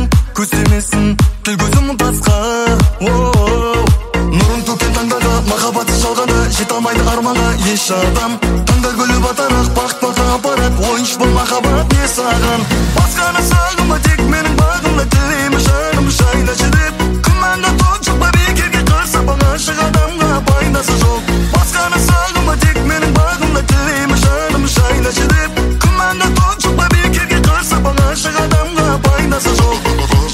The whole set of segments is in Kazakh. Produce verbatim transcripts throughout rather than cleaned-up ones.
емессің, көздемесін, тіл көзім тасқа. Нұрын төккен таңдағы махаббаты жалғанда, жете алмайды арманға еш адам. Таңдар гүлі батарақ, бақыт бақа апарат, ойыншы бұл махаббат не саған. Басқаны сағынба, тек менің бағымда, тілеймін жаным жайнашы деп. Күмәнді тоқ жоқ па бекерге қарса, ғашық адамға пайдасы жоқ. Басқаны сағынба, тек менің бағымда, тілеймін жаным жайнашы деп. Күмәнді тоқ жоқ па бекерге қарса, ғашық адамға пайдасы жоқ.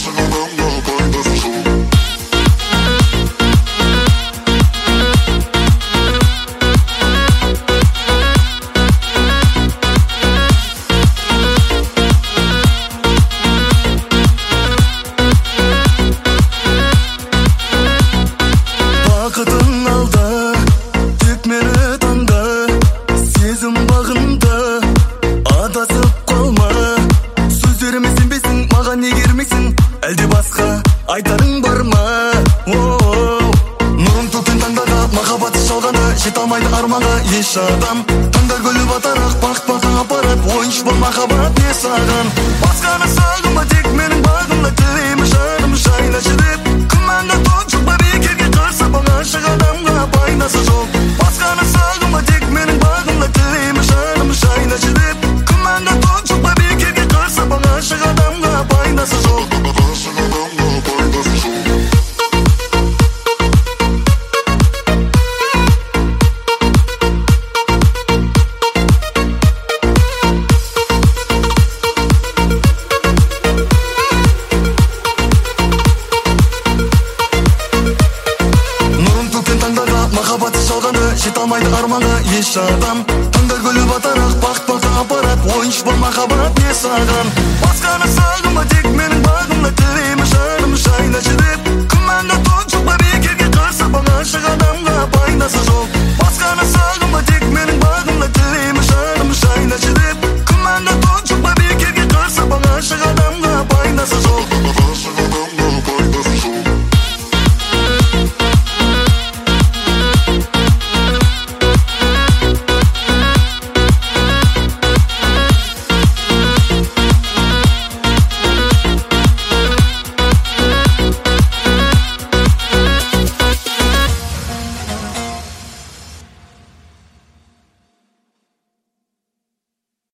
Бақытың алда, тек мені таңда, сезім бағында, адасып қалма. Сөздеріме сенбесің, маған неге ермексің, әлде басқа айтарың бар ма? Нұрын төккен таңдағы махаббаты жалғанда, жете алмайды арманға еш адам. Таңдар гүлі батарақ, бақыт бақа апарат, ойыншы бұл махаббат не саған. Басқаны сағынба, тек менің бағымда, тілеймін жаным жайнашы деп. Күмәнді тоқ жоқ па бекерге қарса, ғашық адамға пайдасы жоқ. Басқаны сағынба, тек менің бағымда, тілеймін жаным жайнашы деп. Күмәнді тоқ жоқ па бекерге қарса, ғашық адамға пайдасы жоқ. Махаббаты жалғанда, жете алмайды арманға еш адам. Таңдар гүлі батарақ, бақыт бақа апарат, ойыншы бұл махаббат не саған. Басқаны